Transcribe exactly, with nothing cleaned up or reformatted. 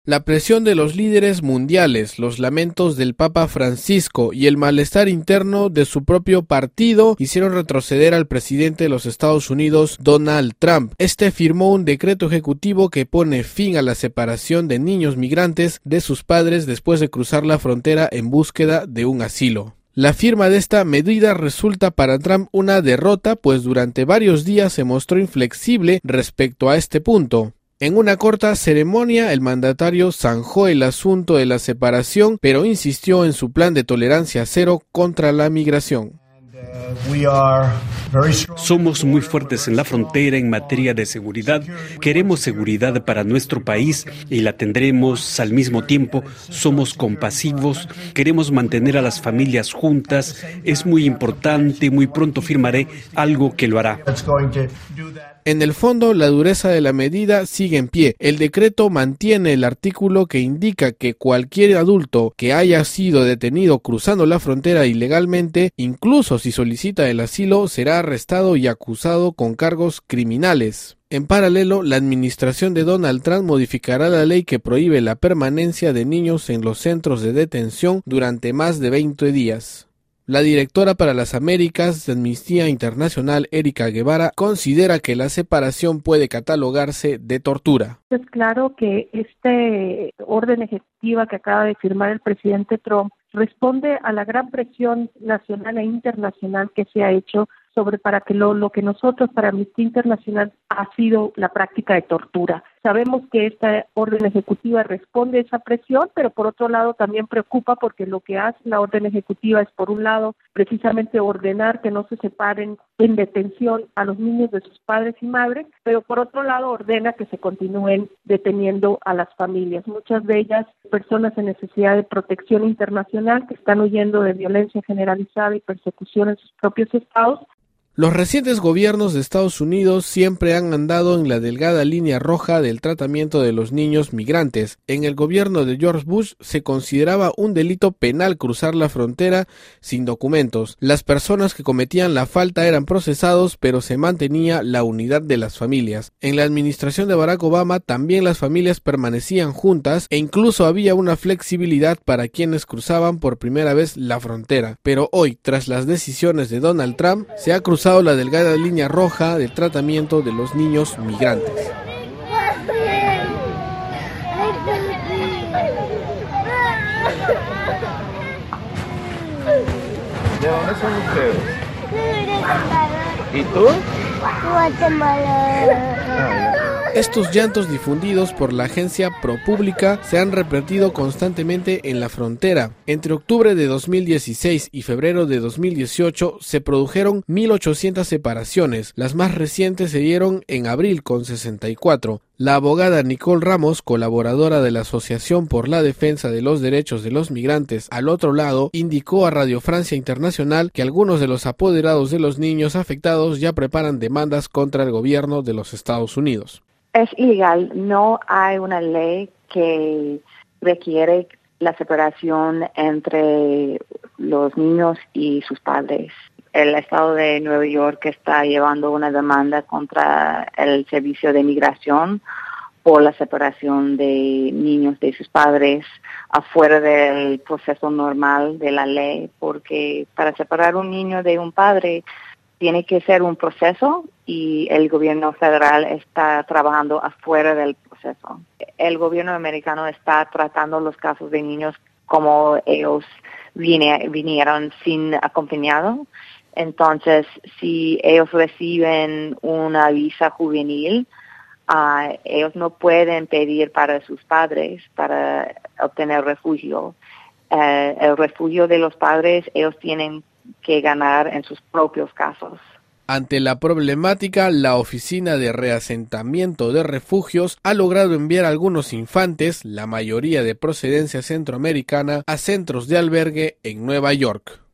La presión de los líderes mundiales, los lamentos del Papa Francisco y el malestar interno de su propio partido hicieron retroceder al presidente de los Estados Unidos, Donald Trump. Este firmó un decreto ejecutivo que pone fin a la separación de niños migrantes de sus padres después de cruzar la frontera en búsqueda de un asilo. La firma de esta medida resulta para Trump una derrota, pues durante varios días se mostró inflexible respecto a este punto. En una corta ceremonia, el mandatario zanjó el asunto de la separación, pero insistió en su plan de tolerancia cero contra la migración. Somos muy fuertes en la frontera en materia de seguridad. Queremos seguridad para nuestro país y la tendremos. Al mismo tiempo, somos compasivos. Queremos mantener a las familias juntas. Es muy importante. Muy pronto firmaré algo que lo hará. En el fondo, la dureza de la medida sigue en pie. El decreto mantiene el artículo que indica que cualquier adulto que haya sido detenido cruzando la frontera ilegalmente, incluso si solicita el asilo, será arrestado y acusado con cargos criminales. En paralelo, la administración de Donald Trump modificará la ley que prohíbe la permanencia de niños en los centros de detención durante más de veinte días. La directora para las Américas de Amnistía Internacional, Erika Guevara, considera que la separación puede catalogarse de tortura. Es claro que este orden ejecutiva que acaba de firmar el presidente Trump responde a la gran presión nacional e internacional que se ha hecho sobre para que lo, lo que nosotros para Amnistía Internacional ha sido la práctica de tortura. Sabemos que esta orden ejecutiva responde a esa presión, pero por otro lado también preocupa porque lo que hace la orden ejecutiva es, por un lado, precisamente ordenar que no se separen en detención a los niños de sus padres y madres, pero por otro lado ordena que se continúen deteniendo a las familias, muchas de ellas personas en necesidad de protección internacional que están huyendo de violencia generalizada y persecución en sus propios estados. Los recientes gobiernos de Estados Unidos siempre han andado en la delgada línea roja del tratamiento de los niños migrantes. En el gobierno de George Bush se consideraba un delito penal cruzar la frontera sin documentos. Las personas que cometían la falta eran procesados, pero se mantenía la unidad de las familias. En la administración de Barack Obama también las familias permanecían juntas e incluso había una flexibilidad para quienes cruzaban por primera vez la frontera. Pero hoy, tras las decisiones de Donald Trump, se ha cruzado la delgada línea roja del tratamiento de los niños migrantes. ¿De dónde son ustedes? ¿Y tú? Guatemala. Estos llantos difundidos por la agencia ProPublica se han repetido constantemente en la frontera. Entre octubre de dos mil dieciséis y febrero de dos mil dieciocho se produjeron mil ochocientas separaciones. Las más recientes se dieron en abril con sesenta y cuatro. La abogada Nicole Ramos, colaboradora de la Asociación por la Defensa de los Derechos de los Migrantes al otro lado, indicó a Radio Francia Internacional que algunos de los apoderados de los niños afectados ya preparan demandas contra el gobierno de los Estados Unidos. Es ilegal, no hay una ley que requiere la separación entre los niños y sus padres. El estado de Nueva York está llevando una demanda contra el Servicio de Migración por la separación de niños de sus padres afuera del proceso normal de la ley, porque para separar un niño de un padre tiene que ser un proceso y el gobierno federal está trabajando afuera del proceso. El gobierno americano está tratando los casos de niños como ellos vine, vinieron sin acompañado. Entonces, si ellos reciben una visa juvenil, uh, ellos no pueden pedir para sus padres para obtener refugio. Uh, el refugio de los padres, ellos tienen que ganar en sus propios casos. Ante la problemática, la Oficina de Reasentamiento de Refugios ha logrado enviar a algunos infantes, la mayoría de procedencia centroamericana, a centros de albergue en Nueva York.